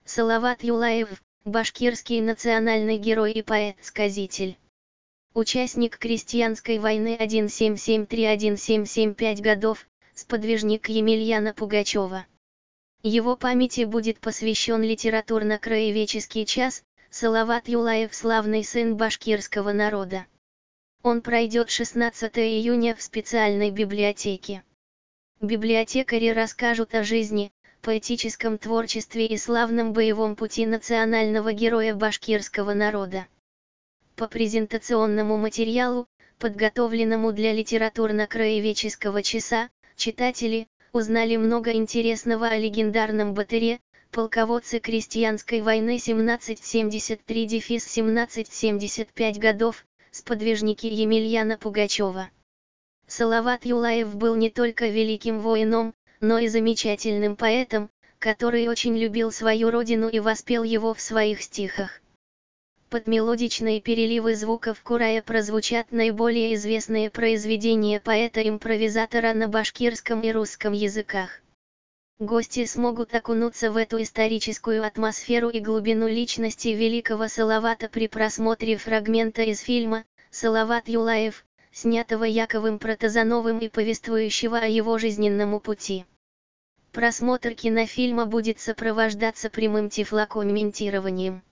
Салават Юлаев, башкирский национальный герой и поэт-сказитель. Участник крестьянской войны 1773-1775 годов, сподвижник Емельяна Пугачева. Его памяти будет посвящен литературно-краеведческий час. Салават Юлаев – славный сын башкирского народа. Он пройдет 16 июня в специальной библиотеке. Библиотекари расскажут о жизни, поэтическом творчестве и славном боевом пути национального героя башкирского народа. По презентационному материалу, подготовленному для литературно-краеведческого часа, читатели узнали много интересного о легендарном батыре, полководце крестьянской войны 1773-1775 годов, сподвижнике Емельяна Пугачева. Салават Юлаев был не только великим воином, но и замечательным поэтом, который очень любил свою родину и воспел его в своих стихах. Под мелодичные переливы звуков курая прозвучат наиболее известные произведения поэта-импровизатора на башкирском и русском языках. Гости смогут окунуться в эту историческую атмосферу и глубину личности великого Салавата при просмотре фрагмента из фильма «Салават Юлаев», снятого Яковом Протазановым и повествующего о его жизненном пути. Просмотр кинофильма будет сопровождаться прямым тифлокомментированием.